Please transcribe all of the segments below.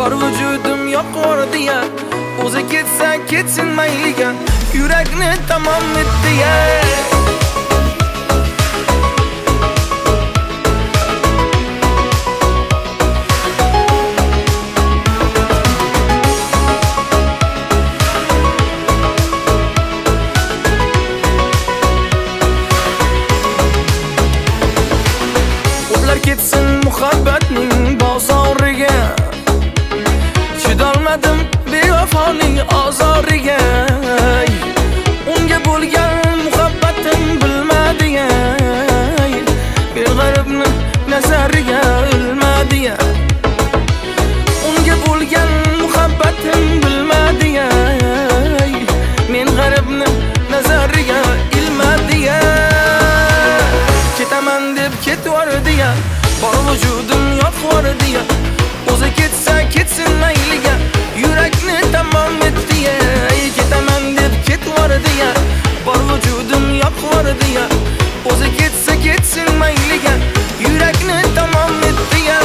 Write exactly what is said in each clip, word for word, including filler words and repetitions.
bor vujudim yo'qordi ya. O'zi ketsa ketsin mayliga, yurakni tamom etdi ya. Ketsin muhabbatning bozoriga, chidolmadim bevafoning azoriga. Unga bo'lgan muhabbatim bilmadi ya, bir g'aribni nazariga o'lmadi ya. Unga bo'lgan muhabbatim bilmadi ya, men g'aribni nazariga ilmadi ya. Ketaman deb ketvordi ya, bor vujudim yo'qordi ya. O'zi ketsa ketsin mayliga, yurakni tamom etdi ya. Ketaman deb ketvordi ya, bor vujudim yo'qordi ya. O'zi ketsa ketsin mayliga, yurakni tamom etdi ya.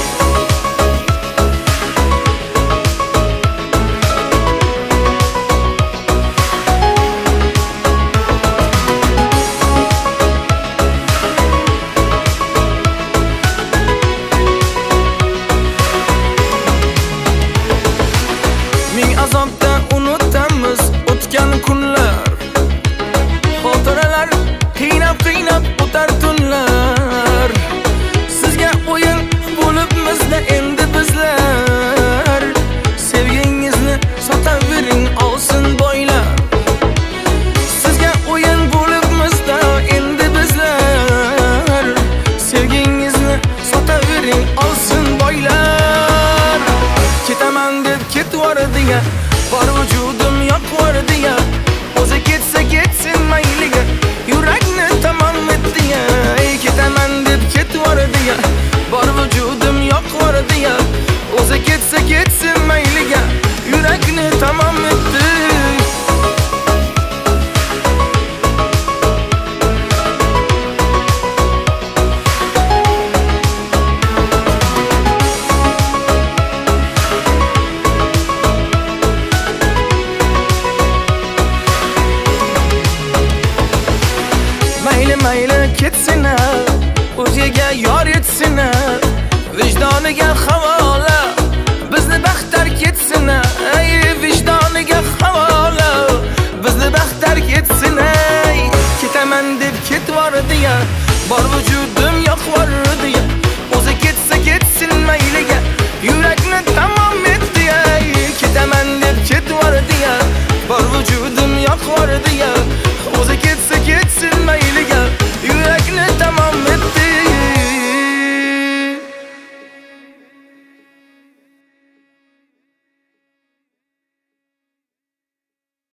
Azobda unutamiz o'tgan kunlar, xotiralar qiynab-qiynab o'tar tunlar. Sizga o'yin bo'libmizda endi bizlar, sevgingizni sotavering olsin boylar. Sizga o'yin bo'libmizda endi bizlar, sevgingizni sotavering olsin boylar. Ketaman deb ketvordi ya, bor vujudim yo'qordi ya. O'zi ketsa ketsin mayliga, yurakni tamom etdi ya. Ketaman deb ketvordi ya, bor vujudim yo'qordi ya. O'zi ketsa ketsin